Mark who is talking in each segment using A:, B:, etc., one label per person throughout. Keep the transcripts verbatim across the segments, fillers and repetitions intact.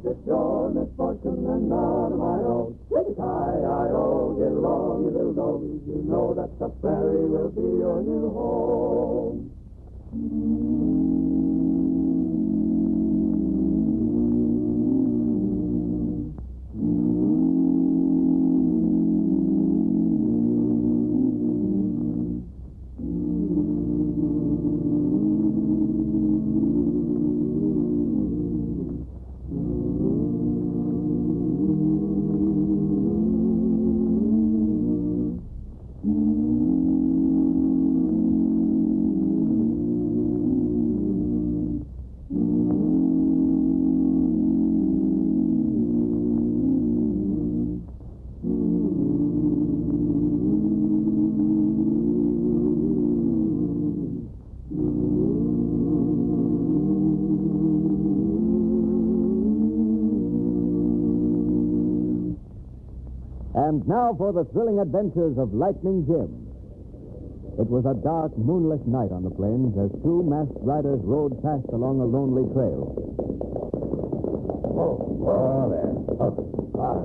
A: It's your misfortune and none of my own. Hi-I-O, get along, you little dog. You know that the prairie will be your new home.
B: And now for the thrilling adventures of Lightning Jim. It was a dark, moonless night on the plains as two masked riders rode past along a lonely trail.
C: Oh, oh there. Oh. Ah.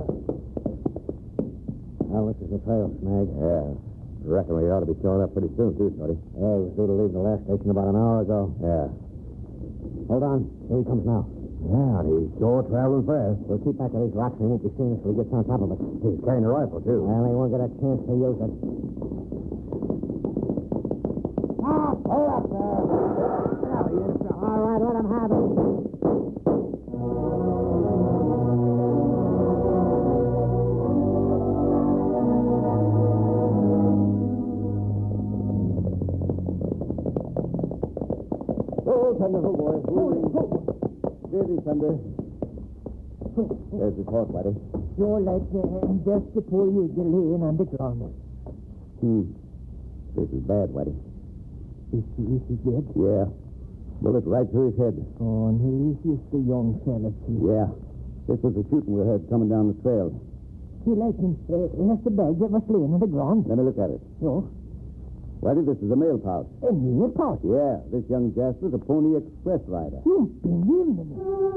D: Well, this is the trail, Snag.
C: Yeah. Reckon we ought to be showing up pretty soon, too, Shorty.
D: Yeah, he was due to leave the last station about an hour ago.
C: Yeah.
D: Hold on. Here he comes now.
C: Yeah, he's sure traveling fast.
D: We'll keep back of these rocks and he won't be seen until he gets on top of us.
C: He's carrying a rifle, too.
D: Well, he won't get a chance to use it. Ah, hold up there. All right, let him have it.
B: Oh, Thunder, oh, boy. Oh, Steady, Thunder. There's his horse, buddy.
E: Sure like uh, just before you get laying on the ground.
B: Hmm. This is bad, Whitey.
E: Is he, is he dead?
B: Yeah. Bullet right through his head.
E: Oh, no, he's just a young fella, too.
B: Yeah. This was the shooting we heard coming down the trail.
E: See, like him, uh, that's the bag that was laying on the ground.
B: Let me look at it.
E: No.
B: Whitey, this is a mail pouch.
E: A mail pouch?
B: Yeah. This young Jasper's a Pony Express rider.
E: You believe me?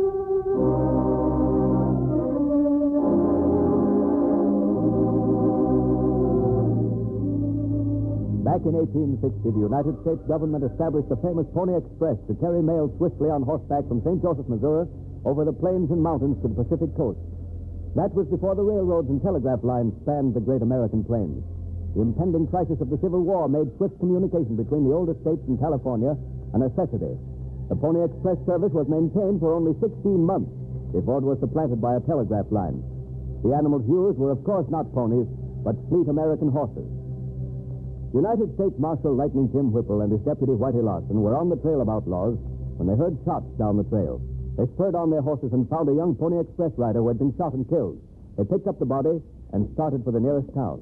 B: Back in eighteen sixty, the United States government established the famous Pony Express to carry mail swiftly on horseback from Saint Joseph, Missouri, over the plains and mountains to the Pacific coast. That was before the railroads and telegraph lines spanned the great American plains. The impending crisis of the Civil War made swift communication between the older states and California a necessity. The Pony Express service was maintained for only sixteen months before it was supplanted by a telegraph line. The animals used were, of course, not ponies, but fleet American horses. United States Marshal Lightning Jim Whipple and his deputy Whitey Larson were on the trail of outlaws when they heard shots down the trail. They spurred on their horses and found a young Pony Express rider who had been shot and killed. They picked up the body and started for the nearest town.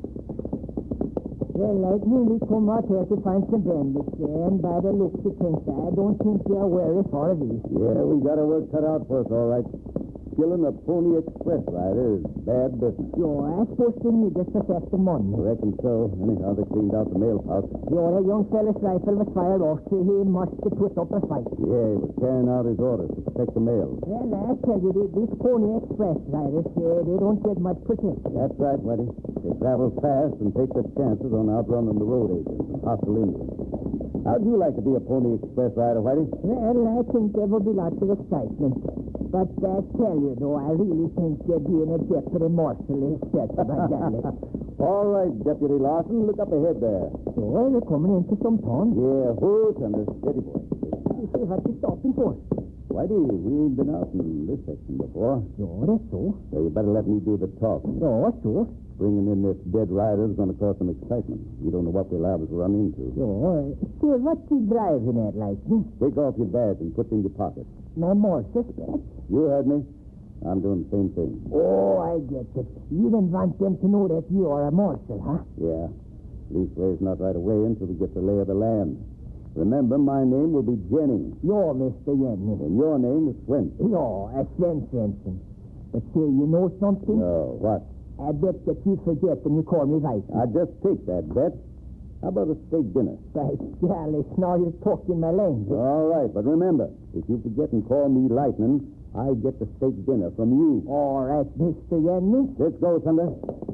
E: Well, Lightning, we come out here to find some bandits, and by the looks of things, I don't think they are very far of these.
B: Yeah, we got our work cut out for us, all right. Killing a Pony Express rider is bad business.
E: Sure, I suppose they need us for theft of money.
B: I reckon so. Anyhow, they cleaned out the mail pouch.
E: Sure, a young fella's rifle was fired off, so he must have put up a fight.
B: Yeah, he was carrying out his orders to protect the mail.
E: Well, I tell you, these Pony Express riders, uh, they don't get much protection.
B: That's right, Whitey. They travel fast and take their chances on outrunning the road agents and hostile Indians. How'd you like to be a Pony Express rider, Whitey?
E: Well, I think there will be lots of excitement. But I tell you, though, I really think that being a deputy marshal is just my golly.
B: All right, Deputy Larson, look up ahead there.
E: Sure, we're coming into some town.
B: Yeah, hold under steady, boy.
E: See what you stopping for?
B: Whitey, we ain't been out in this section before.
E: Sure, that's so.
B: So you better let me do the talking.
E: Sure, sure.
B: Bringing in this dead rider is going to cause some excitement. You don't know what we'll have us run into.
E: Sure. Sure, what you driving at, Lightning?
B: Take off your badge and put it in your pocket.
E: My marshal's badge?
B: You heard me. I'm doing the same thing.
E: Oh, I get it. You don't want them to know that you are a marshal, huh?
B: Yeah. Leastways, not right away until we get the lay of the land. Remember, my name will be Jennings.
E: You're Mister Jennings.
B: And your name is Swenson.
E: You're a Sven Svensson. But say, you know something?
B: No, what?
E: I bet that you forget when you call me right.
B: I just take that bet. How about a steak dinner?
E: By golly, now you're talking my language.
B: All right, but remember, if you forget and call me Lightning,
C: I get the steak dinner from you.
E: All right, Mister Yenman.
C: Let's go, Thunder.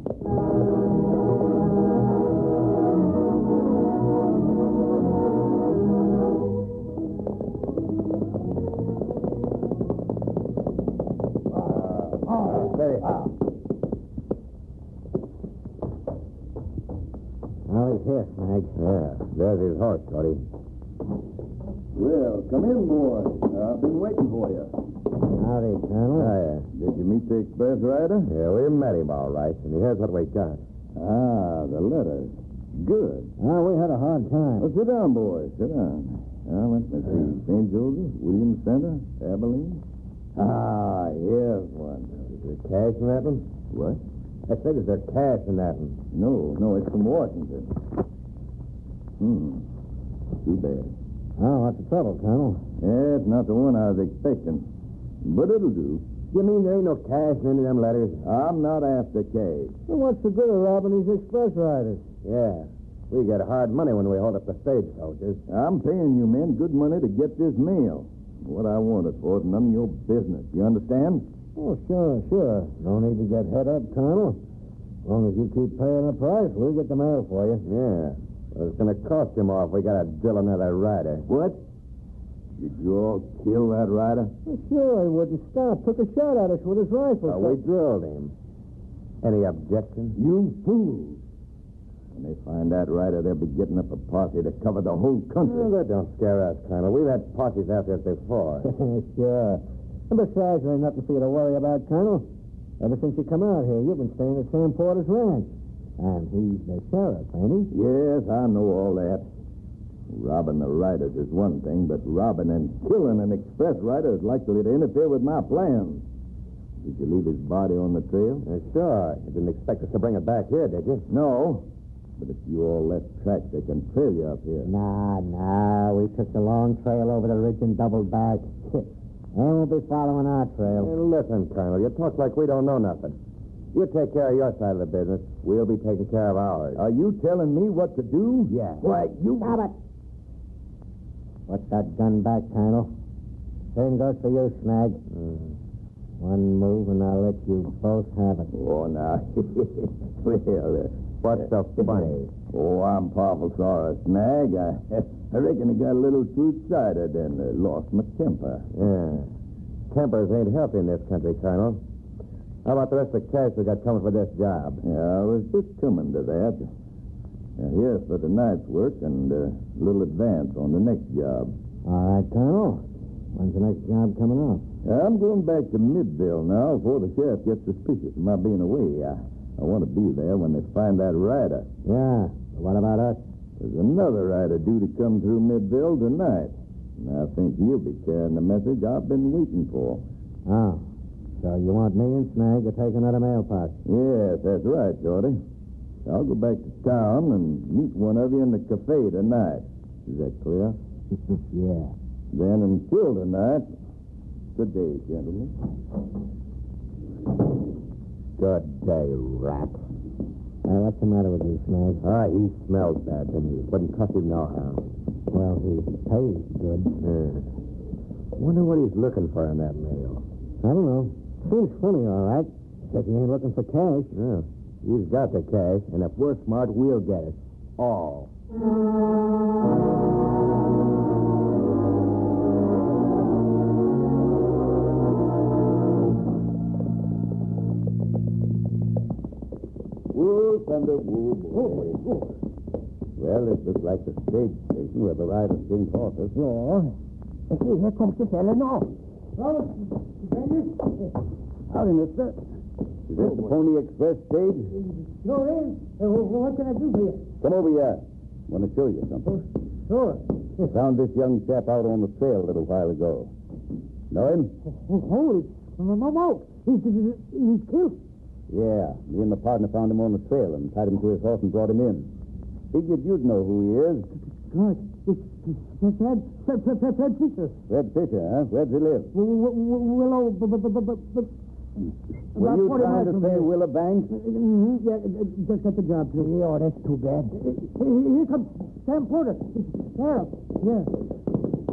C: Steady.
B: Now he's here, Snag.
C: Yeah, there's his horse, Shorty.
A: Well, come in, boys. I've been waiting for you.
B: Howdy, Colonel.
C: Oh, yeah.
A: Did you meet the express rider?
C: Yeah, we met him all right, and here's what we got.
A: Ah, the letters. Good.
B: Well, we had a hard time.
A: Well, sit down, boys. Sit down. Now, let me see. Saint Joseph, William Center, Abilene. Ah, here's one.
C: Is there cash in that one?
A: What?
C: I said, is there cash in that one?
A: No, no, it's from Washington. Hmm. Too bad.
B: Oh, what's the trouble, Colonel?
A: Yeah, it's not the one I was expecting. But it'll do.
C: You mean there ain't no cash in any of them letters?
A: I'm not after cash.
B: Well, what's the good of robbing these express riders?
C: Yeah. We get hard money when we hold up the stagecoaches.
A: I'm paying you men good money to get this mail. What I want it for is none of your business. You understand?
B: Oh, sure, sure. No need to get head up, Colonel. As long as you keep paying the price, we'll get the mail for you.
C: Yeah. Well, it's going to cost you more if we got to drill another rider.
A: What? Did you all kill that rider?
B: Well, sure, he wouldn't stop. Took a shot at us with his rifle.
C: Uh, we drilled him. Any objection?
A: You fools. When they find that rider, they'll be getting up a posse to cover the whole country.
C: Well, that don't scare us, Colonel. We've had posses after us before.
B: Sure. And besides, there ain't nothing for you to worry about, Colonel. Ever since you come out here, you've been staying at Sam Porter's ranch. And he's the sheriff, ain't he?
A: Yes, I know all that. Robbing the riders is one thing, but robbing and killing an express rider is likely to interfere with my plans. Did you leave his body on the trail?
C: Uh, sure. You didn't expect us to bring it back here, did you?
A: No. But if you all left tracks, they can trail you up here.
B: Nah, nah. We took the long trail over the ridge and doubled back. They won't be following our trail.
C: Hey, listen, Colonel, you talk like we don't know nothing. You take care of your side of the business. We'll be taking care of ours.
A: Are you telling me what to do?
C: Yeah.
A: Why, you...
B: Stop it. Put that gun back, Colonel. Same goes for you, Snag.
C: Mm.
B: One move, and I'll let you both have it.
A: Oh, now. Well, uh,
C: What's so funny?
A: Oh, I'm powerful sorry, Snag. I, I reckon I got a little too excited and uh, lost my temper.
C: Yeah. Tempers ain't healthy in this country, Colonel. How about the rest of the cash we got coming for this job?
A: Yeah, I was just coming to that. Now, here's for tonight's work and uh, a little advance on the next job.
B: All right, Colonel. When's the next job coming up?
A: I'm going back to Midville now before the sheriff gets suspicious of my being away. I, I want to be there when they find that rider.
B: Yeah. What about us?
A: There's another rider due to come through Midville tonight. And I think he'll be carrying the message I've been waiting for.
B: Oh. So you want me and Snag to take another mail post?
A: Yes, that's right, Shorty. I'll go back to town and meet one of you in the cafe tonight. Is that clear?
B: Yeah.
A: Then until tonight, good day, gentlemen.
C: Good day, rat.
B: Hey, what's the matter with you, Snag?
C: Ah, he smells bad to me. Wouldn't cost him no harm.
B: Well, he pays good.
C: Yeah. Wonder what he's looking for in that mail.
B: I don't know. Seems funny, all right. Except he ain't looking for cash.
C: Yeah. He's got the cash, and if we're smart, we'll get it. All.
A: Whoa, Thunder, whoa, boy. Well, this looks like the stage station where the rider's being horses.
E: Yeah. See, here comes the fella now.
A: Howdy, mister. Is this the Pony Express stage?
D: Sure is. Uh, wh- what can I do for you?
A: Come over here. Want to show you something.
D: Sure.
A: Found this young chap out on the trail a little while ago. Know him?
D: Oh, holy. No, no, no. He's, he's, he's killed.
A: Yeah. Me and the partner found him on the trail and tied him to his horse and brought him in. Figured you'd know who he is.
D: God, it's, it's Fred, Fred, Fred, Fred, Fred Fisher.
A: Fred Fisher, huh? Where'd he live?
D: W- w- w- Willow, b- b- b- b- b-
A: Were
D: about
A: you
D: forty
A: trying
D: miles
A: to
D: from
A: say
D: here.
A: Willow Banks?
D: Mm-hmm. Yeah, uh, just got the job, too.
E: Oh, that's too bad.
D: Here here comes Sam Porter. Sheriff. Yeah.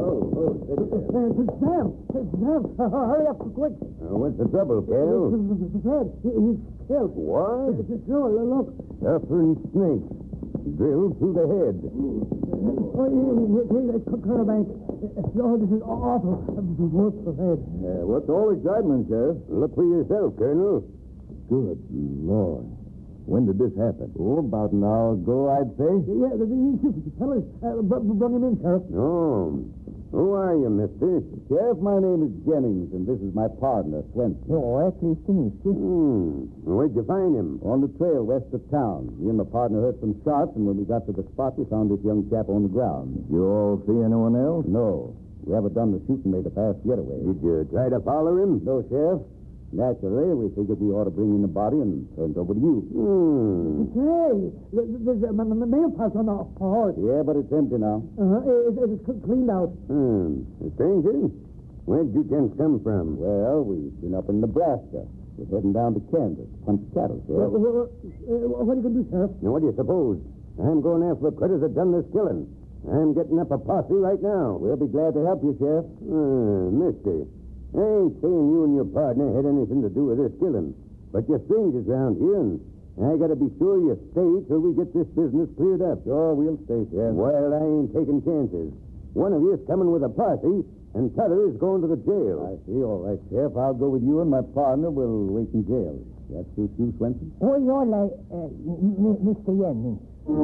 C: Oh, oh, steady there.
D: It's Sam. It's Sam. Hurry up, quick.
C: Uh, what's the trouble, Cal?
D: Fred, he's killed.
C: What?
D: Sure, look.
C: Suffering snake. Drilled through the head.
D: Oh, here, Colonel Banks. Oh, this is awful. Work for Fred.
A: Uh, what's all excitement, Sheriff?
C: Look for yourself, Colonel.
A: Good Lord. When did this happen?
B: Oh, about an hour ago, I'd say.
D: Yeah, the, the, the fellas uh, br- bring him in, Sheriff.
C: Oh. Who are you, mister?
B: Sheriff, my name is Jennings, and this is my partner, Swenson.
E: Oh, that's his thing.
C: Hmm. Where'd you find him?
B: On the trail west of town. Me and my partner heard some shots, and when we got to the spot, we found this young chap on the ground.
A: You all see anyone else?
B: No. We haven't done the shooting, made a fast getaway.
C: Did you try to follow him?
B: No, Sheriff. Naturally, we figured we ought to bring in the body and turn it over to you.
C: Hmm.
D: Hey, th- there's a m- m- mail pouch on the horse.
B: Yeah, but it's empty now.
D: Uh-huh. It, it's c- cleaned out.
C: Hmm. A stranger? Where'd you gents come from?
B: Well, we've been up in Nebraska. We're heading down to Kansas. Punch cattle,
D: Uh,
B: Sheriff.
D: uh, uh, what are you going to do, Sheriff?
C: Now, what do you suppose? I'm going after the critters that done this killing. I'm getting up a posse right now.
B: We'll be glad to help you, Sheriff.
C: Uh, mister, I ain't saying you and your partner had anything to do with this killing, but you're strangers around here, and I gotta be sure you stay till we get this business cleared up.
B: Sure, we'll stay, Sheriff.
C: Well, I ain't taking chances. One of you is coming with a posse, and t'other is going to the jail.
B: I see. All right, Sheriff. I'll go with you, and my partner will wait in jail. That suits you, Swenson?
E: Oh, you're like uh, m- m- Mister Jennings.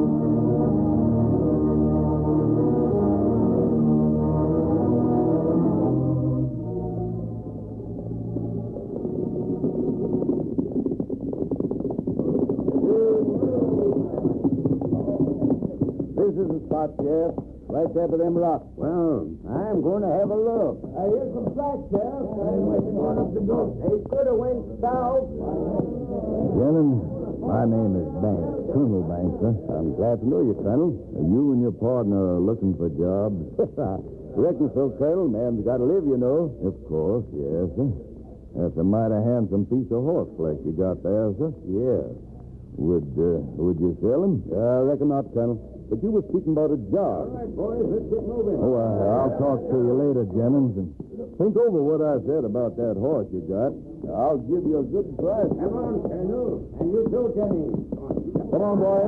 B: This is the spot, Sheriff. Right there by them rocks.
C: Well, I'm going to have a look.
D: I hear some flags, Sheriff. I'm waiting on up to go.
C: They could have went south.
A: Gentlemen, my name is Banks, Colonel Banks, sir.
B: I'm glad to know you, Colonel.
A: You and your partner are looking for jobs?
B: Reckon so, Colonel. Man's got to live, you know.
A: Of course, yes, sir. That's a mighty handsome piece of horse flesh you got there, sir.
B: Yeah.
A: Would, uh, would you sell him?
B: I reckon not, Colonel. But you were speaking about a job.
C: All right, boys, let's get moving.
A: Oh, I, I'll talk to you later, Jennings, and think over what I said about that horse you got. I'll give you a good price.
C: Come on, Colonel. And you too, Jenny.
A: Come on, boy.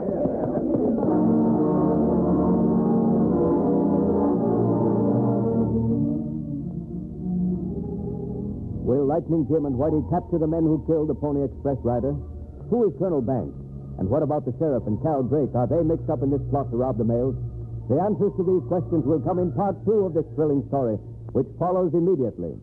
B: Will Lightning Jim and Whitey capture the men who killed the Pony Express rider? Who is Colonel Banks? And what about the sheriff and Cal Drake? Are they mixed up in this plot to rob the mails? The answers to these questions will come in part two of this thrilling story, which follows immediately.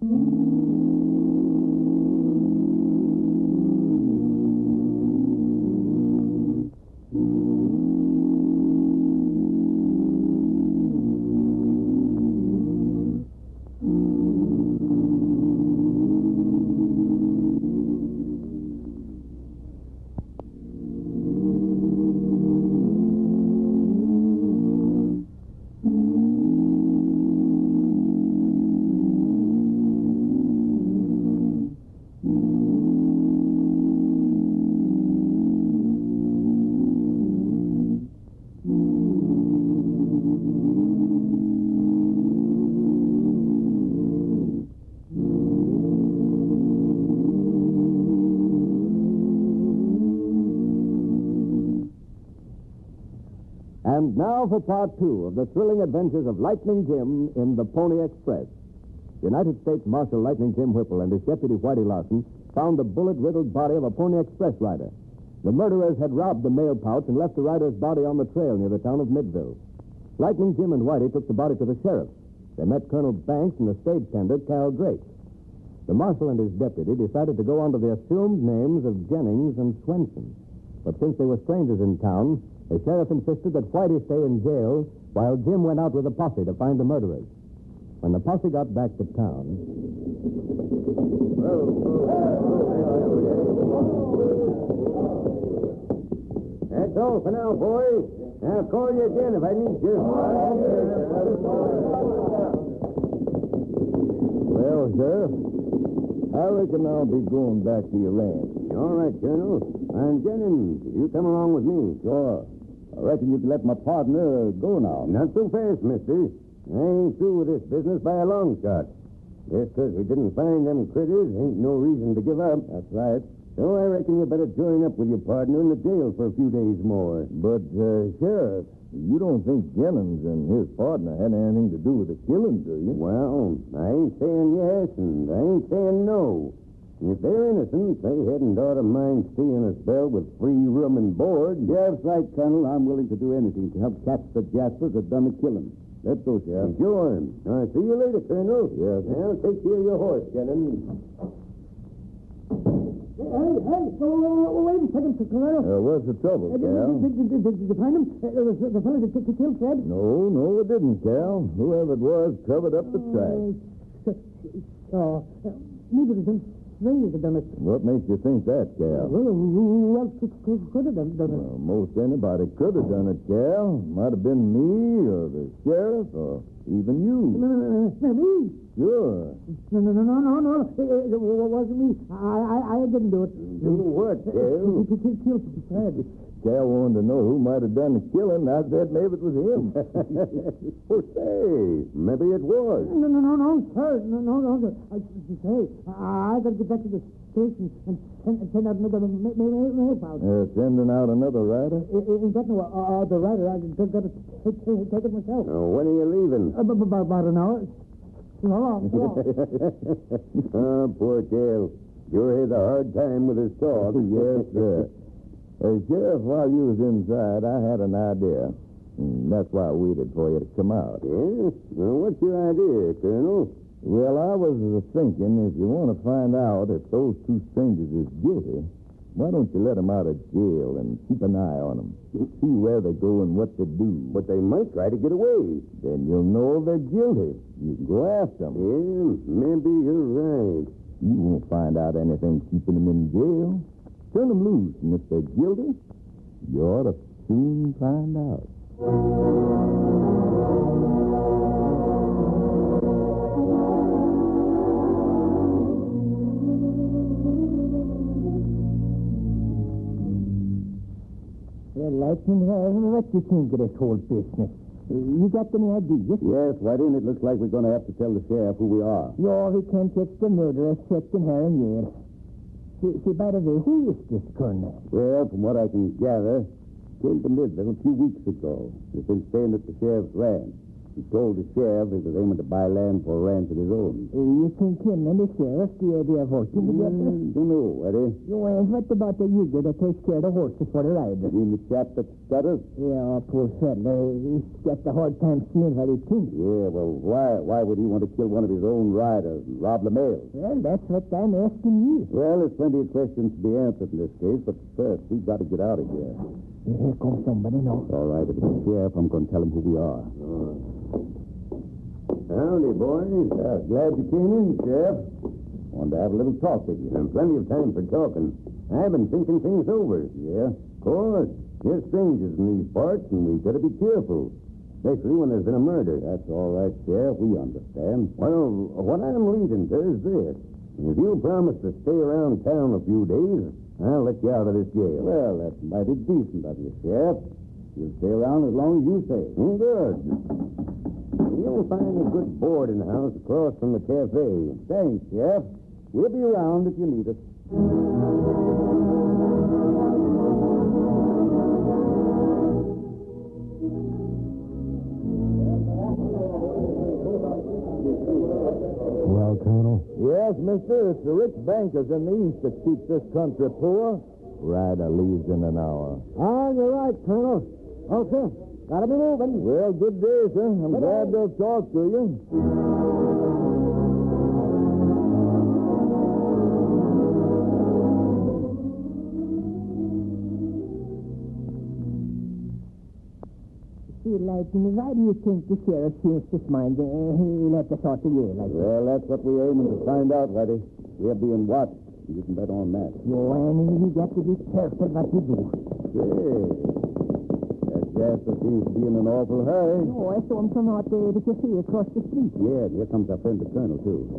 B: And now for part two of the thrilling adventures of Lightning Jim in the Pony Express. United States Marshal Lightning Jim Whipple and his deputy Whitey Larson found the bullet-riddled body of a Pony Express rider. The murderers had robbed the mail pouch and left the rider's body on the trail near the town of Midville. Lightning Jim and Whitey took the body to the sheriff. They met Colonel Banks and the stage tender, Cal Drake. The marshal and his deputy decided to go under the assumed names of Jennings and Swenson. But since they were strangers in town, the sheriff insisted that Whitey stay in jail while Jim went out with a posse to find the murderers. When the posse got back to town...
C: That's all for now, boys. I'll call you again if I need you.
A: Well, Sheriff, I reckon I'll be going back to your ranch.
C: All right, Colonel. And Jennings, you come along with me.
A: Sure. I reckon you can let my partner go now.
C: Not so fast, mister. I ain't through with this business by a long shot. Just 'cause we didn't find them critters ain't no reason to give up.
A: That's right.
C: So I reckon you better join up with your partner in the jail for a few days more.
A: But, uh, Sheriff, you don't think Jennings and his partner had anything to do with the killing, do you?
C: Well, I ain't saying yes, and I ain't saying no. If they're innocent, they hadn't ought to mind staying a spell with free room and board.
B: Sheriff's right, Colonel. I'm willing to do anything to help catch the Jaspers that done the killing. Let's go, Sheriff.
C: Sure. Uh, see you later, Colonel.
A: Yes.
C: Well, take care of your horse, Jennings.
D: Hey, hey, oh, wait a second, Colonel.
A: Uh, what's the trouble,
D: Uh,
A: Cal?
D: did, did, did, did you find him? Uh, the, the fellow that ki- killed Fred?
A: No, no, it didn't, Cal. Whoever it was covered up the tracks.
D: Uh, so, uh, maybe it was them strangers that done it.
A: What makes you think that, Cal?
D: Well, who else could, could, could have done, done it?
A: Well, most anybody could have done it, Cal. Might have been me or the sheriff or even you.
D: No, no, no, no, me.
A: Sure.
D: No, no, no, no, no, no. It, it, it wasn't me. I, I, I didn't do it.
C: Do what, Cal?
D: He killed kill Fred.
A: Cal wanted to know who might have done the killing. I said maybe it was him.
C: Oh, say, maybe it was.
D: No, no, no, no, sir. No, no, no. no. I, hey, I, I got to get back to the station and send, send out another ma- ma- ma- mail out.
A: Uh, sending out another rider?
D: Ain't that no uh, the writer? I got to take, take, take it myself.
C: Now, when are you leaving?
D: Uh, b- b- about an hour. So long, so long.
C: Oh, poor Cal. Sure has a hard time with his talk.
A: Yes, sir. Uh, Sheriff, while you was inside, I had an idea. And that's why I waited for you to come out.
C: Yes? Well, what's your idea, Colonel?
A: Well, I was uh, thinking if you want to find out if those two strangers is guilty, why don't you let them out of jail and keep an eye on them? See where they go and what they do.
C: But they might try to get away.
A: Then you'll know they're guilty. You can go after them.
C: Yeah, maybe you're right.
A: You won't find out anything keeping them in jail. Turn them loose, and if they're guilty, you ought to soon find out.
E: Well, Lightning, uh, what do you think of this whole business? Uh, You got any ideas?
B: Yes, Whiting, it looks like we're going to have to tell the sheriff who we are.
E: No, we can't catch the murderer sitting here and here. See, see, by the way, who is this Colonel?
B: Well, from what I can gather, came to Midville a few weeks ago. He's been staying at the sheriff's ranch. He told the sheriff he was aiming to buy land for a ranch of his own.
E: Uh, you think him and the sheriff, they, they are working together?
B: Mm, don't know, Eddie.
E: No, and what about the Uyghur that takes care of the horses for the riders?
B: You mean the chap that stutters?
E: Yeah, poor fellow. He's got a hard time seeing what he thinks.
B: Yeah, well, why why would he want to kill one of his own riders and rob the mail?
E: Well, that's what I'm asking you.
B: Well, there's plenty of questions to be answered in this case, but first, we've got to get out of here.
E: Here comes somebody now.
B: All right, if it's the sheriff, I'm going to tell him who we are.
C: Howdy, boys.
B: Uh, glad you came in, Sheriff. Wanted to have a little talk with you.
C: And plenty of time for talking. I've been thinking things over.
B: Yeah?
C: Of course. We're strangers in these parts, and we've got to be careful. Especially when there's been a murder.
B: That's all right, Sheriff. We understand.
C: Well, what I'm leading to is this. If you'll promise to stay around town a few days, I'll let you out of this jail.
B: Well, that's mighty decent of you, Sheriff. You'll stay around as long as you say.
C: Mm, good. You'll find a good boarding house across from the cafe.
B: Thanks, Sheriff. We'll be around if you need us.
A: Well, Colonel? Yes, mister. It's the rich bankers in the East that keep this country poor. Rider leaves in an hour.
D: Ah, you're right, Colonel. Okay. Gotta be moving.
A: Well, good day, sir. I'm glad to have talked to you.
E: See, Lightning, why do you think the sheriff changed his mind? Uh, he let us out of jail like that?
B: Well, that's what we're aiming to find out, Whitey. We're being watched. You can bet on that.
E: Yo, and we got to be careful what we do.
B: Say, that Jasper seems to be in an awful hurry.
E: No, I saw him come out the, the cafe across the street.
B: Yeah, and here comes our friend the colonel, too.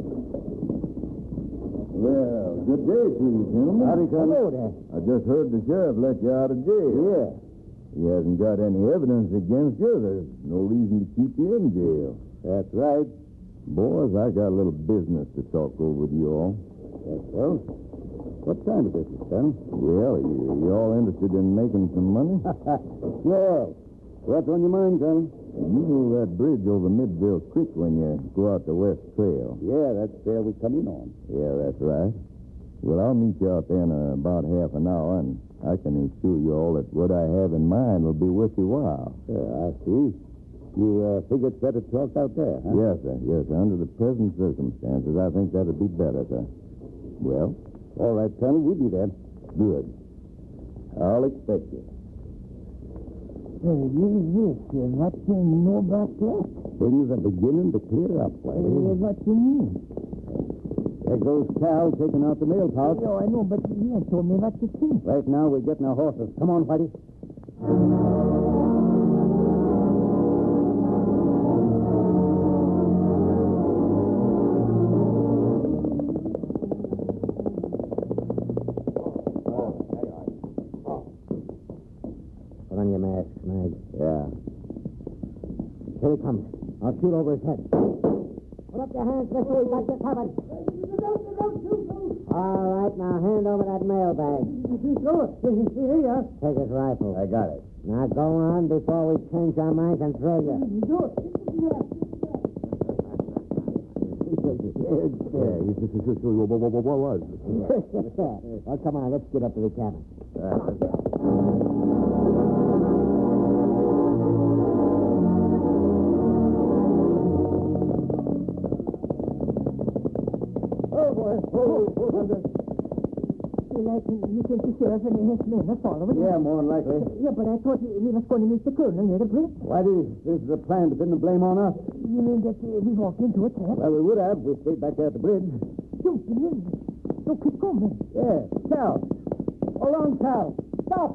A: Well, good day to you, gentlemen.
B: Howdy, Colonel.
E: Hello there.
A: I just heard the sheriff let you out of jail.
B: Yeah.
A: He hasn't got any evidence against you. There's no reason to keep you in jail.
C: That's right.
A: Boys, I got a little business to talk over with you all.
C: Yes, sir. What kind of business, Colonel?
A: Well, you, you all interested in making some money?
C: Sure. What's on your mind, Colonel?
A: You know that bridge over Midville Creek when you go out the West Trail?
C: Yeah, that's where we come in on.
A: Yeah, that's right. Well, I'll meet you out there in uh, about half an hour, and I can assure you all that what I have in mind will be worth your while.
C: Yeah, I see. You uh, figure it's better talk out there, huh?
A: Yes, sir. Yes, sir. Under the present circumstances, I think that'd be better, sir. Well?
C: All right, Colonel, we'll be there.
A: Good. I'll expect you.
E: Well, yes, yes. Uh, what do you know about that?
C: Things are beginning to clear up,
E: Uh,
C: Whitey.
E: what do you mean?
C: There goes Cal taking out the mail pouch.
E: Oh, I know, but you ain't told me what to think.
C: Right now, we're getting our horses. Come on, Whitey.
B: Put on your mask, Mag.
A: Yeah.
B: Here he comes. I'll shoot over his head.
E: Put up your hands, mister. You got your covered.
B: All right, now hand over that mail bag.
E: Here,
B: Take his rifle.
A: I got it.
B: Now go on before we change our minds and throw you.
E: do it.
A: Yeah, you just, just, just, what, what, what, what was it?
B: Well, come on, let's get up to the cabin.
E: Oh, boy. Oh, oh, Hunter. You think the sheriff and his men are following?
C: Yeah, more than likely.
E: Yeah, but I thought we was going to meet the colonel near the bridge.
C: Whitey, this is a plan to pin the blame on us.
E: You mean that uh, we walked into a trap?
C: Well, we would have. We stayed back there at the bridge.
E: Don't you mean? Don't keep going.
C: Yeah. Cal. Hold on, Cal. Stop.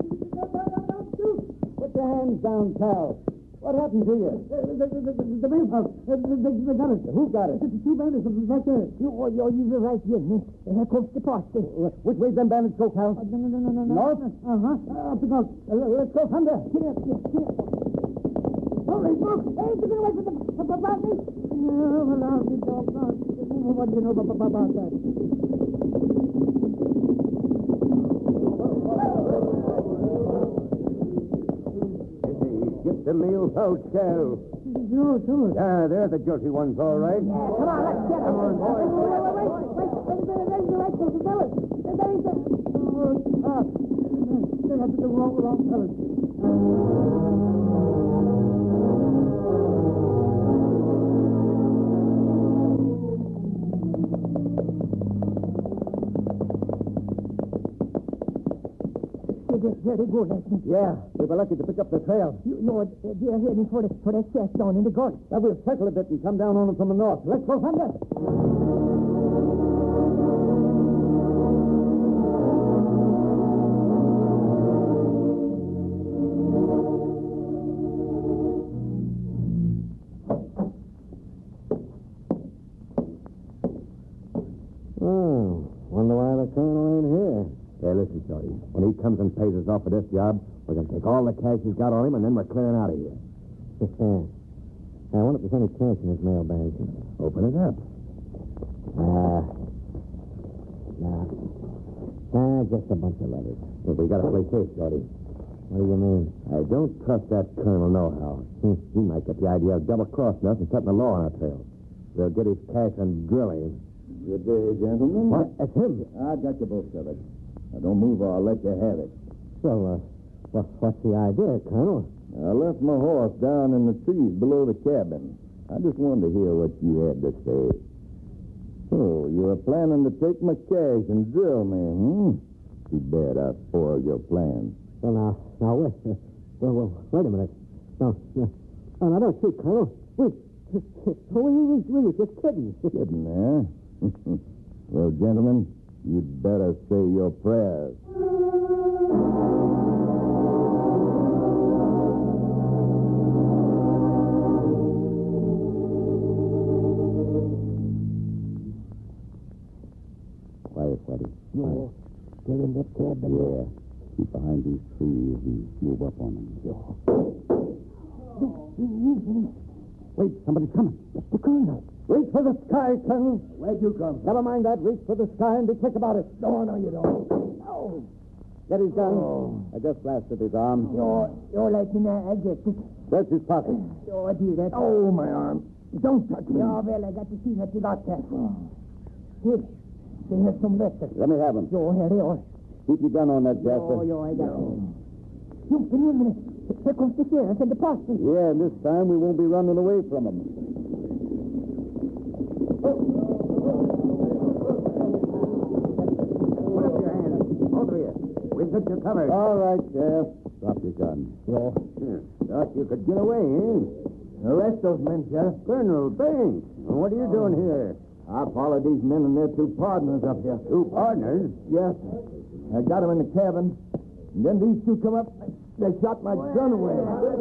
C: Put your hands down, Cal. What happened to you?
D: The, the, the, the, the mail pouch. Uh, they, they, they got it.
C: Who got it?
D: The two bandits right there.
E: You, oh, you, you were right, Jimmy. Here comes the posse.
C: Which way's them bandits go, Cal?
D: Uh, no, no, no, no, no.
C: North?
D: Uh-huh. Uh, up the gulch. Uh, let's go thunder. Get up, get up, get up. Hurry, look. Hey, get away from the, the, the bandits. No, well, I'll be doggone. What do you know about, about that?
C: Get the mail pouch, Cal.
D: Sure, sure.
C: Ah, they're the guilty ones, all right.
E: Come on, let's get them.
D: Wait, wait, wait, wait, wait, wait, wait, there's the right the fellas. There is the... Oh, ah. They have the wrong, wrong fellas.
E: There they go, Leslie.
C: Yeah, we were lucky to pick up the trail.
E: You know, they're heading for the, for that shack down in the gulch.
C: Now we'll circle a bit and come down on them from the north. Let's go, Thunder.
B: Oh, wonder why the colonel ain't here.
C: Yeah, listen, Shorty. When he comes and pays us off for this job, we're going to take all the cash he's got on him, and then we're clearing out of here.
B: I wonder if there's any cash in his mailbag.
C: Open it up.
B: Ah. Nah. Nah, just a bunch of letters.
C: Well, we got to play safe, Shorty.
B: What do you mean?
C: I don't trust that colonel nohow. Hmm, he might get the idea of double-crossing us and setting the law on our trail. We'll get his cash and drill him.
A: Good day, gentlemen.
C: What? That's him.
A: I got you both covered. Now, don't move or I'll let you have it.
B: Well, uh, what, what's the idea, Colonel?
A: I left my horse down in the trees below the cabin. I just wanted to hear what you had to say. Oh, you were planning to take my cash and drill me, hmm? Too bad I spoiled your plans.
B: Well, now, now, wait. Well, well, wait a minute. No, no, no, no don't shoot, Colonel. Wait. We, we, we were just kidding.
A: Kidding, eh? Well, gentlemen, you'd better say your prayers.
C: Quiet, Whitey.
E: No, they're in that cabin.
C: Yeah. Keep behind these trees and move up on them.
B: Wait, somebody's coming.
D: It's the colonel.
B: Reach for the sky, Colonel.
C: Where'd you come?
B: Never mind that. Reach for the sky and be quick about it.
D: No, no, you don't. No.
B: Get his gun.
D: Oh.
B: I just blasted his arm.
D: You're, you're letting I get it.
B: Search his pocket.
D: Oh, do that.
A: Oh, my arm. Don't touch me.
D: Yeah, well, I got to see what you got there. Here, they have some letters.
B: Let me have him.
D: Oh, here they are.
B: Keep your gun on that, Jasper.
D: Oh, yeah, I got it. You, give me a minute. Here comes the sheriff and the parson.
B: Yeah, and this time we won't be running away from him.
C: Put up your hands. Both of you. We've got you covered.
B: All right, Sheriff. Drop your gun.
C: Yeah. Thought you could get away, eh?
A: Arrest those men, Sheriff.
C: Colonel Banks, what are you doing here?
A: I followed these men and their two partners up here.
C: Two partners?
A: Yes. I got them in the cabin. And then these two come up. They shot my gun away.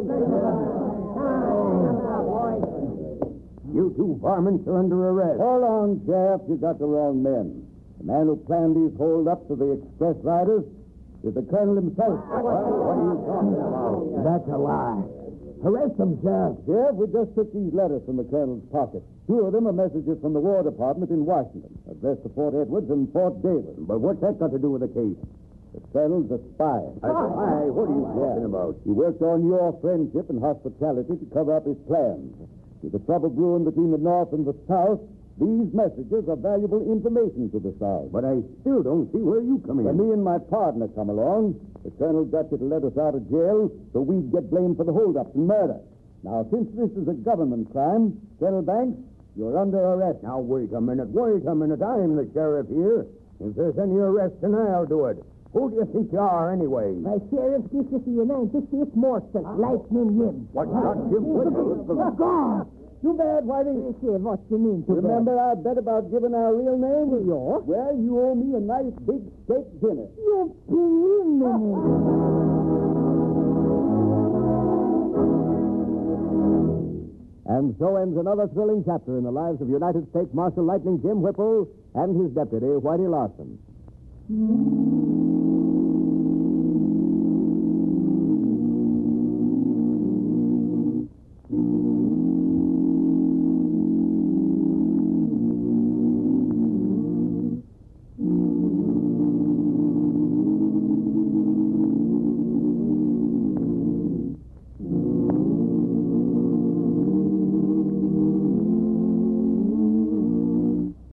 C: You two varmints are under arrest.
B: Hold on, Sheriff. You got the wrong men. The man who planned these hold-ups of the express riders is the colonel himself.
C: What, what are you talking about?
A: That's a lie. Arrest them, Sheriff.
B: Sheriff, we just took these letters from the colonel's pocket. Two of them are messages from the War Department in Washington, addressed to Fort Edwards and Fort Davis.
C: But what's that got to do with the case?
B: The colonel's a spy.
C: A spy? What are you talking about?
B: He worked on your friendship and hospitality to cover up his plans. With the trouble brewing between the North and the South, these messages are valuable information to the South.
C: But I still don't see where you come in.
B: When me and my partner come along, the colonel got you to let us out of jail so we'd get blamed for the holdups and murder. Now, since this is a government crime, Colonel Banks, you're under arrest.
C: Now, wait a minute, wait a minute. I'm the sheriff here. If there's any arresting, I'll do it. Who do you think you are, anyway?
D: My sheriff, this is the United States Marshal, Lightning Jim.
C: What, not Jim?
D: What? God!
B: Too bad, Whitey.
D: Say, what you mean to
B: Remember our bet about giving our real name?
D: Yeah?
B: Well, you owe me a nice big steak dinner.
D: You
B: And so ends another thrilling chapter in the lives of United States Marshal Lightning Jim Whipple and his deputy, Whitey Larson.